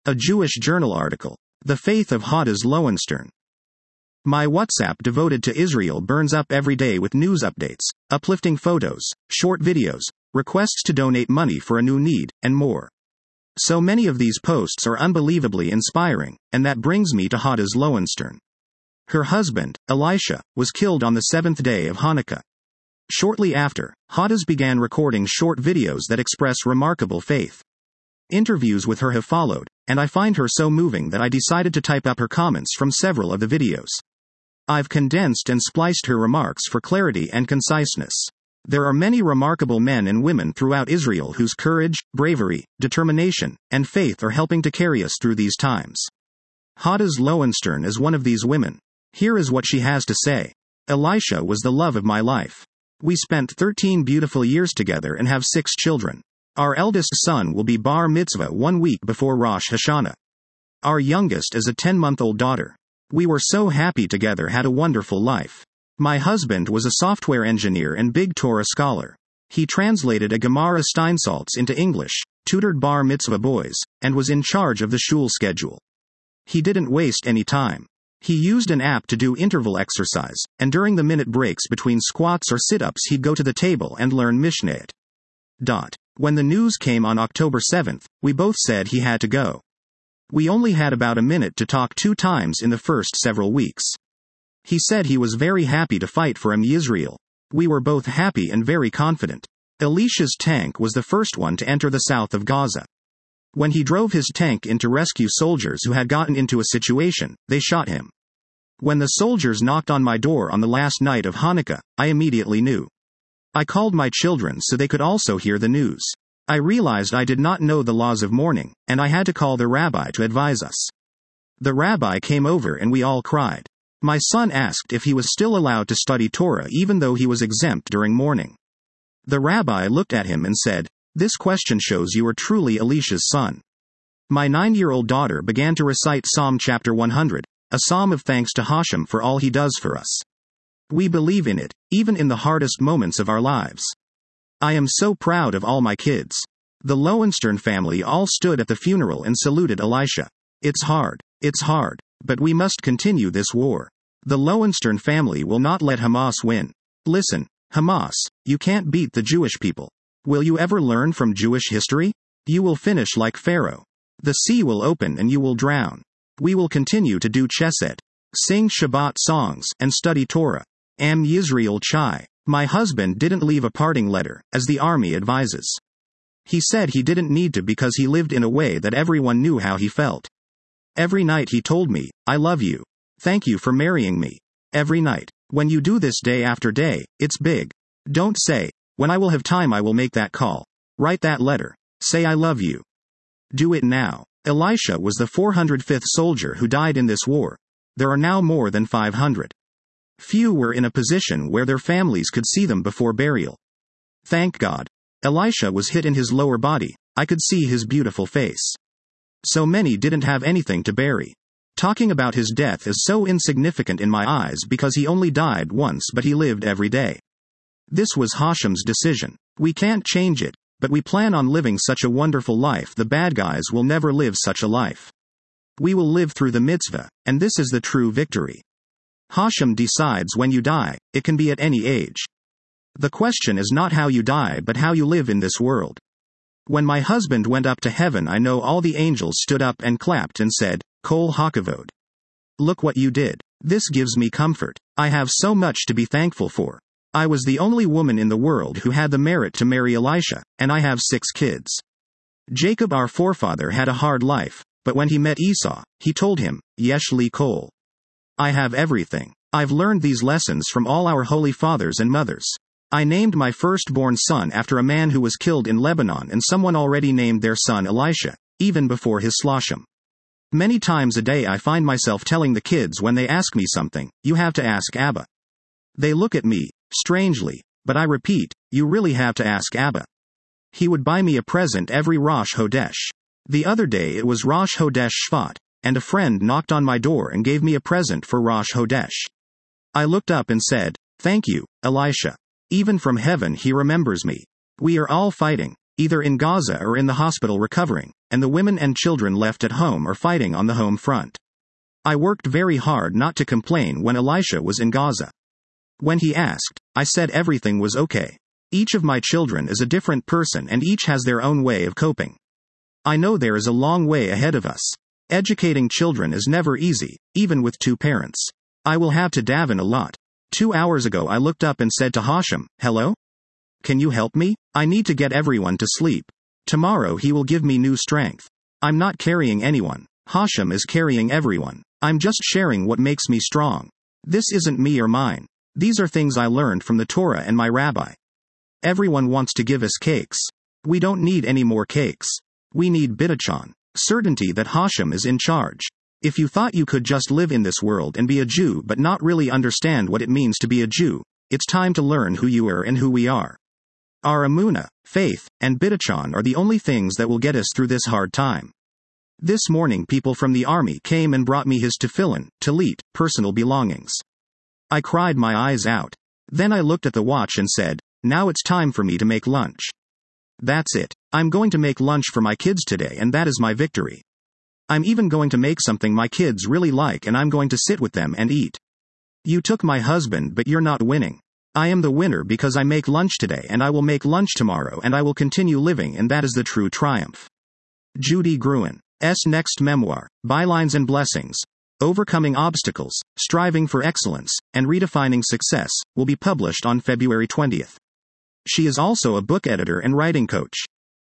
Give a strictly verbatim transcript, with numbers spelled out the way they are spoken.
A Jewish journal article. The Faith of Hadass Lowenstern. My WhatsApp devoted to Israel burns up every day with news updates, uplifting photos, short videos, requests to donate money for a new need, and more. So many of these posts are unbelievably inspiring, and that brings me to Hadass Lowenstern. Her husband, Elisha, was killed on the seventh day of Hanukkah. Shortly after, Hadass began recording short videos that express remarkable faith. Interviews with her have followed, and I find her so moving that I decided to type up her comments from several of the videos. I've condensed and spliced her remarks for clarity and conciseness. There are many remarkable men and women throughout Israel whose courage, bravery, determination, and faith are helping to carry us through these times. Hadass Lowenstern is one of these women. Here is what she has to say. Elisha was the love of my life. We spent thirteen beautiful years together and have six children. Our eldest son will be bar mitzvah one week before Rosh Hashanah. Our youngest is a ten-month-old daughter. We were so happy together, had a wonderful life. My husband was a software engineer and big Torah scholar. He translated a Gemara Steinsaltz into English, tutored bar mitzvah boys, and was in charge of the shul schedule. He didn't waste any time. He used an app to do interval exercise, and during the minute breaks between squats or sit-ups he'd go to the table and learn Mishnayot. Dot. When the news came on October seventh, we both said he had to go. We only had about a minute to talk two times in the first several weeks. He said he was very happy to fight for Am Yisrael. We were both happy and very confident. Elisha's tank was the first one to enter the south of Gaza. When he drove his tank in to rescue soldiers who had gotten into a situation, they shot him. When the soldiers knocked on my door on the last night of Hanukkah, I immediately knew. I called my children so they could also hear the news. I realized I did not know the laws of mourning, and I had to call the rabbi to advise us. The rabbi came over and we all cried. My son asked if he was still allowed to study Torah even though he was exempt during mourning. The rabbi looked at him and said, "This question shows you are truly Elisha's son." My nine-year-old daughter began to recite Psalm chapter one hundred, a psalm of thanks to Hashem for all he does for us. We believe in it, even in the hardest moments of our lives. I am so proud of all my kids. The Lowenstern family all stood at the funeral and saluted Elisha. It's hard, it's hard, but we must continue this war. The Lowenstern family will not let Hamas win. Listen, Hamas, you can't beat the Jewish people. Will you ever learn from Jewish history? You will finish like Pharaoh. The sea will open and you will drown. We will continue to do chesed, sing Shabbat songs, and study Torah. Am Yisrael Chai. My husband didn't leave a parting letter, as the army advises. He said he didn't need to because he lived in a way that everyone knew how he felt. Every night he told me, "I love you. Thank you for marrying me." Every night. When you do this day after day, it's big. Don't say, "When I will have time I will make that call." Write that letter. Say "I love you." Do it now. Elisha was the four hundred fifth soldier who died in this war. There are now more than five hundred. Few were in a position where their families could see them before burial. Thank God. Elisha was hit in his lower body. I could see his beautiful face. So many didn't have anything to bury. Talking about his death is so insignificant in my eyes because he only died once but he lived every day. This was Hashem's decision. We can't change it, but we plan on living such a wonderful life the bad guys will never live such a life. We will live through the mitzvah, and this is the true victory. Hashem decides when you die. It can be at any age. The question is not how you die but how you live in this world. When my husband went up to heaven I know all the angels stood up and clapped and said, Kol hakavod. Look what you did. This gives me comfort. I have so much to be thankful for. I was the only woman in the world who had the merit to marry Elisha, and I have six kids. Jacob our forefather had a hard life, but when he met Esau, he told him, Yesh li kol. I have everything. I've learned these lessons from all our holy fathers and mothers. I named my firstborn son after a man who was killed in Lebanon and someone already named their son Elisha, even before his slashim. Many times a day I find myself telling the kids when they ask me something, you have to ask Abba. They look at me, strangely, but I repeat, you really have to ask Abba. He would buy me a present every Rosh Hodesh. The other day it was Rosh Hodesh Shvat, and a friend knocked on my door and gave me a present for Rosh Hodesh. I looked up and said, thank you, Elisha. Even from heaven he remembers me. We are all fighting, either in Gaza or in the hospital recovering, and the women and children left at home or fighting on the home front. I worked very hard not to complain when Elisha was in Gaza. When he asked, I said everything was okay. Each of my children is a different person and each has their own way of coping. I know there is a long way ahead of us. Educating children is never easy, even with two parents. I will have to daven a lot. Two hours ago I looked up and said to Hashem, hello? Can you help me? I need to get everyone to sleep. Tomorrow he will give me new strength. I'm not carrying anyone. Hashem is carrying everyone. I'm just sharing what makes me strong. This isn't me or mine. These are things I learned from the Torah and my rabbi. Everyone wants to give us cakes. We don't need any more cakes. We need bitachon, certainty that Hashem is in charge. If you thought you could just live in this world and be a Jew but not really understand what it means to be a Jew, it's time to learn who you are and who we are. Our emunah, faith, and bitachon are the only things that will get us through this hard time. This morning people from the army came and brought me his tefillin, talit, personal belongings. I cried my eyes out. Then I looked at the watch and said, now it's time for me to make lunch. That's it. I'm going to make lunch for my kids today and that is my victory. I'm even going to make something my kids really like and I'm going to sit with them and eat. You took my husband but you're not winning. I am the winner because I make lunch today and I will make lunch tomorrow and I will continue living and that is the true triumph. Judy Gruen. S. next memoir, Bylines and Blessings, Overcoming Obstacles, Striving for Excellence, and Redefining Success, will be published on February twentieth. She is also a book editor and writing coach.